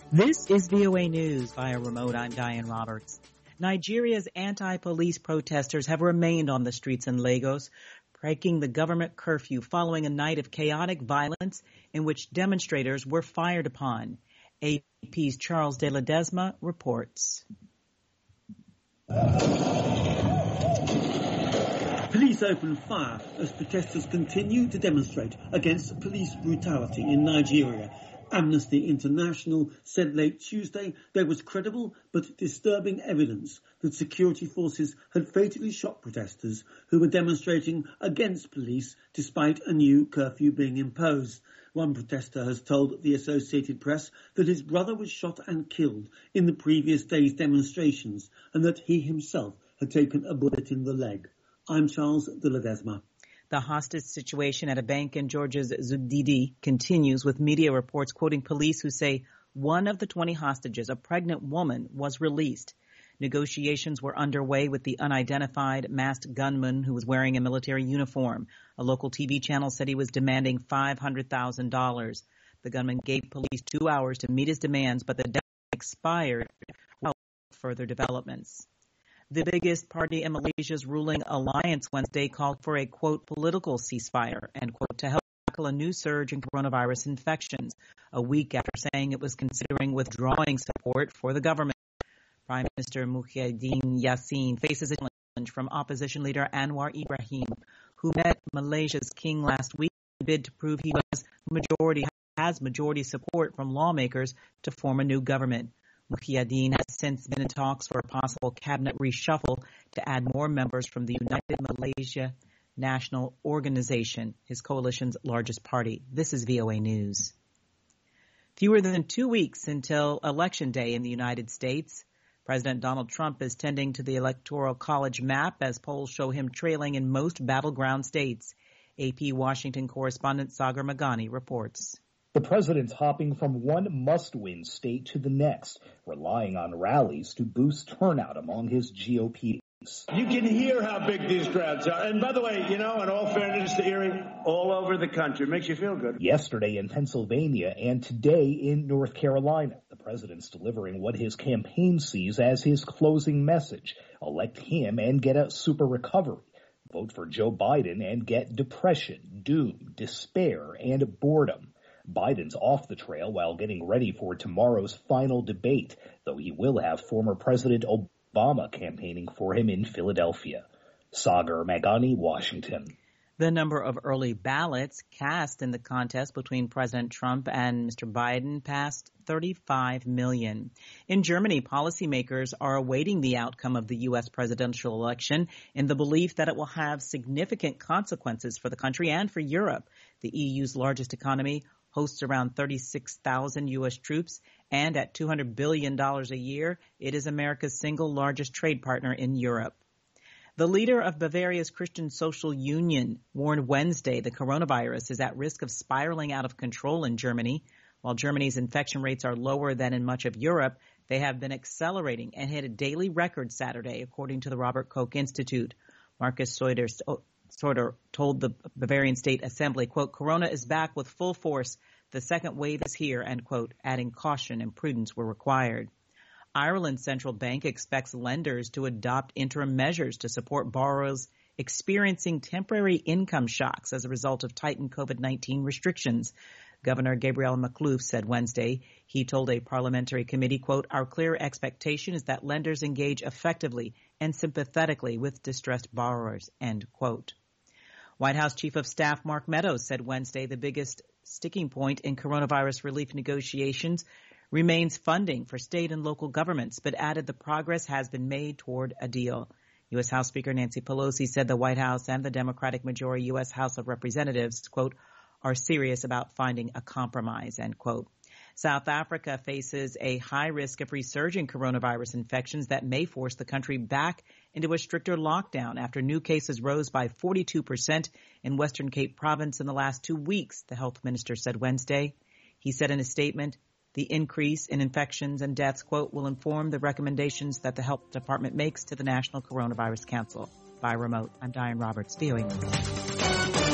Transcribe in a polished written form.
This is VOA News via remote. I'm Diane Roberts. Nigeria's anti-police protesters have remained on the streets in Lagos, breaking the government curfew following a night of chaotic violence in which demonstrators were fired upon. AP's Charles de Ledesma reports. Police opened fire as protesters continue to demonstrate against police brutality in Nigeria. Amnesty International said late Tuesday there was credible but disturbing evidence that security forces had fatally shot protesters who were demonstrating against police despite a new curfew being imposed. One protester has told the Associated Press that his brother was shot and killed in the previous day's demonstrations and that he himself had taken a bullet in the leg. I'm Charles de Ledesma. The hostage situation at a bank in Georgia's Zugdidi continues, with media reports quoting police who say one of the 20 hostages, a pregnant woman, was released. Negotiations were underway with the unidentified masked gunman who was wearing a military uniform. A local TV channel said he was demanding $500,000. The gunman gave police 2 hours to meet his demands, but the deadline expired without further developments. The biggest party in Malaysia's ruling alliance Wednesday called for a, quote, political ceasefire, end quote, to help tackle a new surge in coronavirus infections, a week after saying it was considering withdrawing support for the government. Prime Minister Muhyiddin Yassin faces a challenge from opposition leader Anwar Ibrahim, who met Malaysia's king last week in a bid to prove he has majority support from lawmakers to form a new government. Muhyiddin has since been in talks for a possible cabinet reshuffle to add more members from the United Malaysia National Organization, his coalition's largest party. This is VOA News. Fewer than 2 weeks until Election Day in the United States. President Donald Trump is tending to the Electoral College map as polls show him trailing in most battleground states. AP Washington correspondent Sagar Meghani reports. The president's hopping from one must-win state to the next, relying on rallies to boost turnout among his GOP. You can hear how big these crowds are. And by the way, in all fairness to Erie, all over the country. It makes you feel good. Yesterday in Pennsylvania and today in North Carolina, the president's delivering what his campaign sees as his closing message. Elect him and get a super recovery. Vote for Joe Biden and get depression, doom, despair, and boredom. Biden's off the trail while getting ready for tomorrow's final debate, though he will have former President Obama campaigning for him in Philadelphia. Sagar Meghani, Washington. The number of early ballots cast in the contest between President Trump and Mr. Biden passed 35 million. In Germany, policymakers are awaiting the outcome of the U.S. presidential election in the belief that it will have significant consequences for the country and for Europe. The EU's largest economy hosts around 36,000 U.S. troops, and at $200 billion a year, it is America's single largest trade partner in Europe. The leader of Bavaria's Christian Social Union warned Wednesday the coronavirus is at risk of spiraling out of control in Germany. While Germany's infection rates are lower than in much of Europe, they have been accelerating and hit a daily record Saturday, according to the Robert Koch Institute. Markus Söder told the Bavarian State Assembly, quote, "Corona is back with full force. The second wave is here," end quote, adding caution and prudence were required. Ireland's central bank expects lenders to adopt interim measures to support borrowers experiencing temporary income shocks as a result of tightened COVID-19 restrictions. Governor Gabriel Makhlouf said Wednesday. He told a parliamentary committee, quote, "Our clear expectation is that lenders engage effectively and sympathetically with distressed borrowers," end quote. White House Chief of Staff Mark Meadows said Wednesday the biggest sticking point in coronavirus relief negotiations remains funding for state and local governments, but added the progress has been made toward a deal. U.S. House Speaker Nancy Pelosi said the White House and the Democratic majority U.S. House of Representatives, quote, "are serious about finding a compromise," end quote. South Africa faces a high risk of resurging coronavirus infections that may force the country back into a stricter lockdown after new cases rose by 42% in Western Cape Province in the last 2 weeks, the health minister said Wednesday. He said in a statement, the increase in infections and deaths, quote, "will inform the recommendations that the health department makes to the National Coronavirus Council." By remote, I'm Diane Roberts, VOA News.